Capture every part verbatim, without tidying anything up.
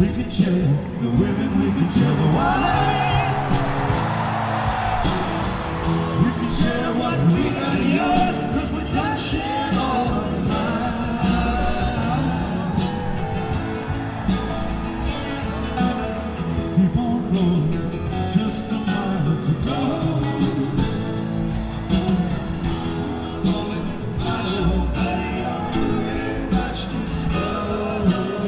We can share the women, we can share the wine. We can share what we got yours, cause we done shared all of mine. Keep on rolling, just a mile to go. Rolling, I know, buddy, I'm moving much too slow.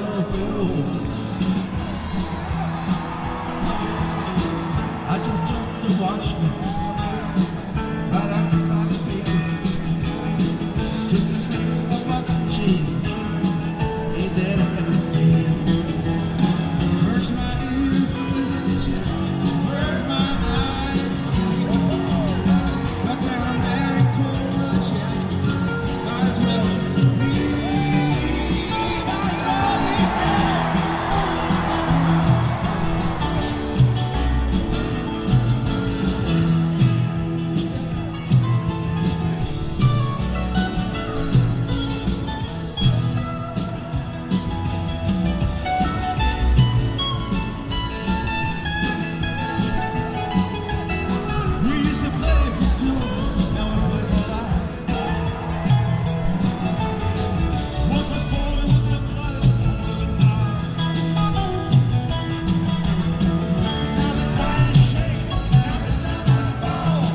I just jumped to watch me right outside the fields. Took his face for bucks and change. Ain't that I can see? Hurts my ears to listen to you. Hurts my eyes to see. Got that American blood, yeah. Might as well be. We used to play for silver, now we play for life. Once was born and was the blood of the night. Now the time is shaking, now the time is fall.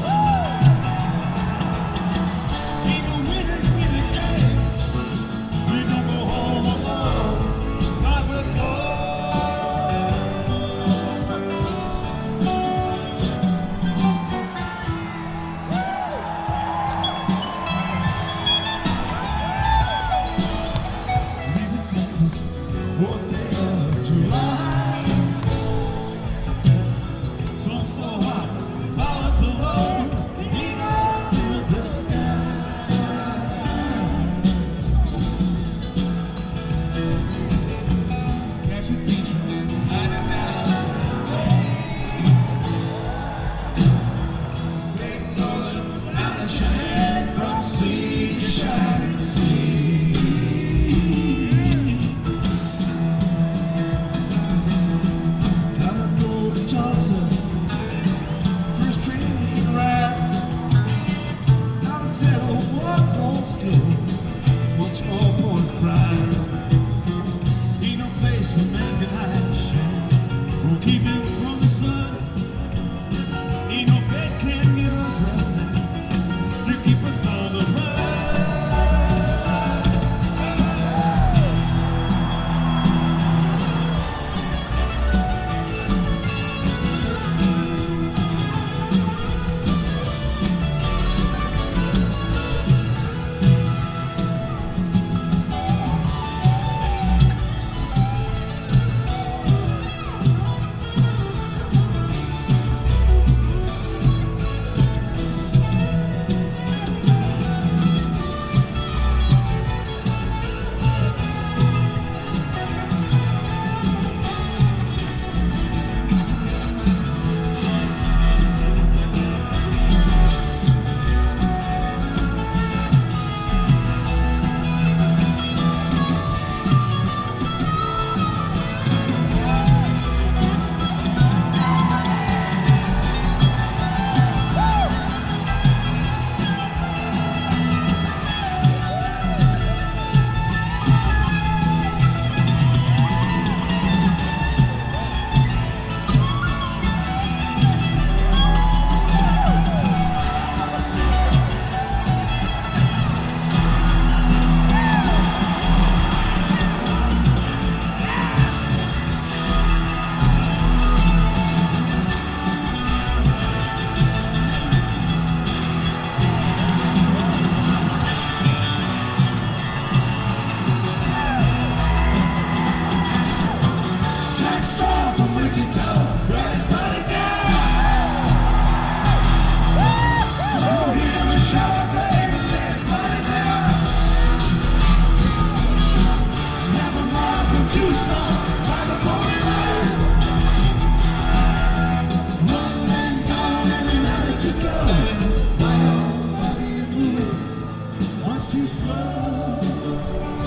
Ain't no winner, winner day. We don't go home alone, not with gold. Leaving Texas, fourth day of July. Sun so hot, the clouds so low, the eagles fill the sky. Catch a beach, night in Madison Bay. Great Northern, out of Cheyenne, from sea to shining sea. Gotta go to Tulsa, first train you can ride. Gotta settle one's own skill, one small point of pride. Ain't no place a man can hide shame, won't keep him from the sun. Ain't no bed can give us rest now, you keep us on the run. Jack Straw from Wichita, brought his body down. Throw him a shower, baby, let his body down. Have a mark from Tucson by the morning light. One man gone and another to go. My own body is moving much too slow.